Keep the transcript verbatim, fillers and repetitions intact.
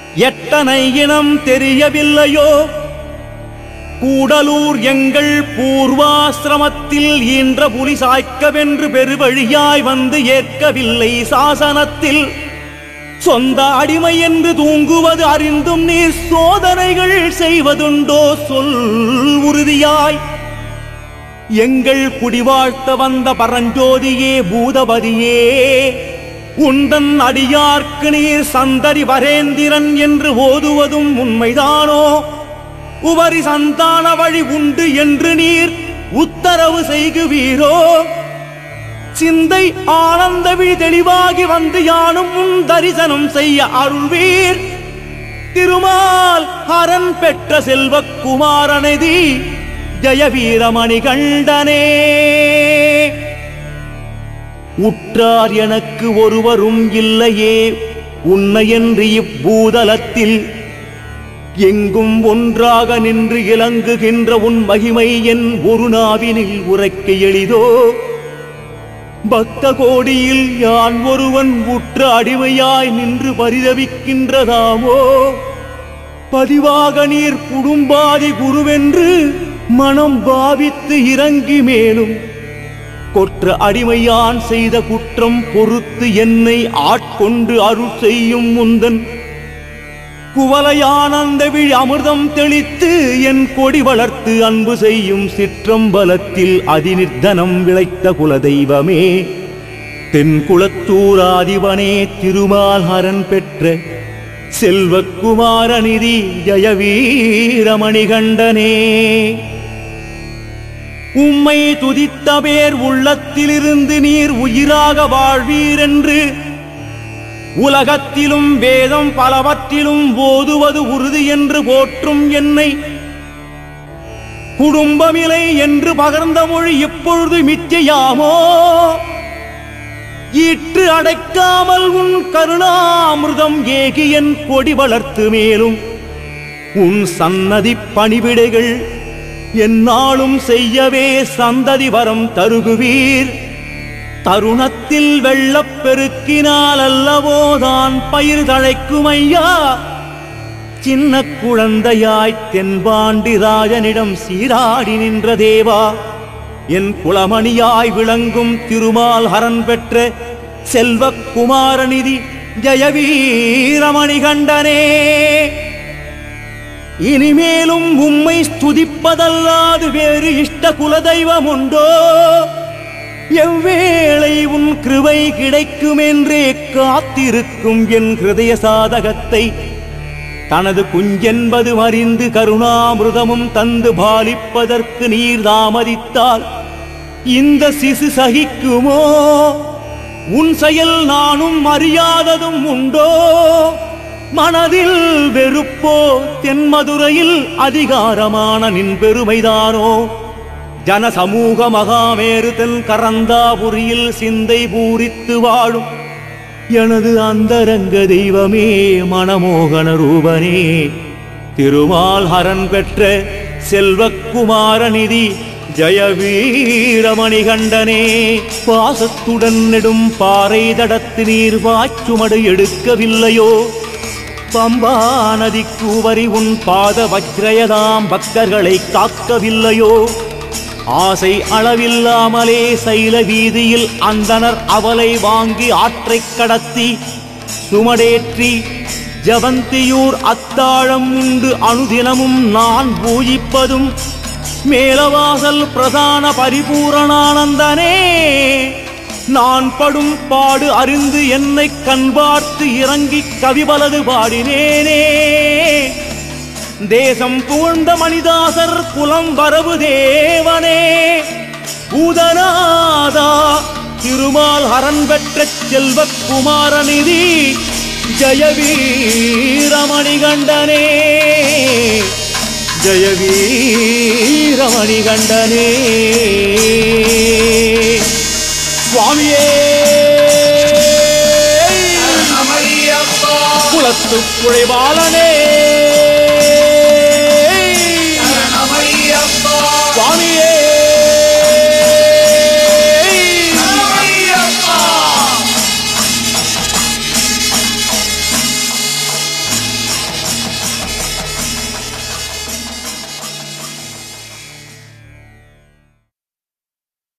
எத்தனை இனம் தெரியவில்லையோ? கூடலூர் எங்கள் பூர்வாசிரமத்தில் ஈன்ற புலி சாய்க்கவென்று பெருவழியாய் வந்து ஏற்கவில்லை சாசனத்தில். சொந்த அடிமை என்று தூங்குவது அறிந்தும் நீர் சோதனைகள் செய்வதுண்டோ சொல் உறுதியாய். எங்கள் குடிவாழ்த்த வந்த பரஞ்சோதியே பூதபதியே, உந்தன் அடியார்க்கு நீர் சந்ததி வரேந்திரன் என்று ஓதுவதும் உண்மைதானோ? உவரி சந்தான வழி உண்டு என்று நீர் உத்தரவு செய்குவீரோ? சிந்தை ஆனந்த விழி தெளிவாகி வந்து யானும் உன் தரிசனம் செய்ய அருள்வீர். திருமால் ஹரன் பெற்ற செல்வக்குமாரனதி ஜெயவீரமணி கண்டனே. உற்றார் எனக்கு ஒருவரும் இல்லையே உன்னையன்று இப்பூதலத்தில். எங்கும் ஒன்றாக நின்று இலங்குகின்ற உன் மகிமை என் ஒரு நாவினில் உரைக்க எளிதோ? பக்த கோடியில் யான் ஒருவன் உற்ற அடிமையாய் நின்று பரிதவிக்கின்றதாமோ? பதிவாக நீர் குடும்பாதி குருவென்று மனம் பாவித்து இறங்கி மேலும் கொற்ற அடிமையான் செய்த குற்றம் பொறுத்து என்னை ஆட்கொண்டு அருள் செய்யும் முந்தன் குவலையானந்த விழி அமிர்தம் தெளித்து என் கொடி வளர்த்து அன்பு செய்யும் சிற்றம்பலத்தில் அதிநிர்தனம் விளைத்த குலதெய்வமே. தென்குளத்தூராதிபனே திருமால் ஹரன் பெற்ற செல்வக்குமாரநிதி ஜெயவீரமணி கண்டனே. உம்மை துதித்த பேர் உள்ளத்திலிருந்து நீர் உயிராக வாழ்வீரென்று உலகத்திலும் வேதம் பலவற்றிலும் ஓதுவது உறுதி என்று போற்றும் என்னை குடும்பமில்லை என்று பகர்ந்த மொழி இப்பொழுது மிச்சையாமோ? ஈற்று அடைக்காமல் உன் கருணாமிர்தம் ஏகி என் கொடி வளர்த்து மேலும் உன் சன்னதி பணிவிடைகள் என்னாலும் செய்யவே சந்ததி வரம் தருகுவீர். தருணத்தில் வெள்ளப் பெருக்கினால் அல்லவோதான் பயிர் தழைக்கும் ஐயா. சின்ன குழந்தையாய் தென்பாண்டி ராஜனிடம் சீராடி நின்ற தேவா, என் குலமணியாய் விளங்கும் திருமால் ஹரன் பெற்ற செல்வக்குமாரநிதி ஜெயவீரமணி கண்டனே. இனிமேலும் உம்மை ஸ்துதிப்பதல்லாது வேறு இஷ்ட குலதெய்வம் உண்டோ? எவ்வேளை உன் கிருபை கிடைக்கும் என்றே காத்திருக்கும் என் ஹிருதய சாதகத்தை தனது குஞ்சென்பது அறிந்து கருணாமிருதமும் தந்து பாலிப்பதற்கு நீர் தாமதித்தால் இந்த சிசு சகிக்குமோ? உன் செயல் நானும் அறியாததும் உண்டோ? மனதில் வெறுப்போ? தென்மதுரையில் அதிகாரமான நின் பெருமைதானோ? ஜன சமூக மகாமேரு தென் கரந்தாபுரியில் சிந்தை பூரித்து வாழும் எனது அந்தரங்க தெய்வமே மனமோகன ரூபனே. திருமால் ஹரன் பெற்ற செல்வக்குமாரநிதி ஜெயவீரமணி கண்டனே. பாசத்துடன் நெடும் பாறை தடத்து நீர் வாச்சுமடு எடுக்கவில்லையோ? பம்பா நதிக்கு வரி உன் பாத வஜ்ரயதாம் பக்தர்களை காக்கவில்லையோ? ஆசை அளவில்லாமலே சைல வீதியில் அந்தனர் அவலை வாங்கி ஆற்றைக் கடத்தி சுமடேற்றி ஜவந்தியூர் அத்தாழம் உண்டு அனுதினமும் நான் பூஜிப்பதும் மேலவாசல் பிரதான பரிபூரணானந்தனே. நான் படும் பாடு அறிந்து என்னை கண்பார்த்து இறங்கி கவிபலது பாடினேனே. தேசம் புகழ்ந்த மணிதாசர் குலம் வரவு தேவனே. பூதநாதா திருமால் ஹரன் பெற்ற செல்வக்குமாரநிதி ஜெயவீரமணி கண்டனே. ஜெயவீரமணி கண்டனே. சுவாமியே குலத்து குழைவாளனே.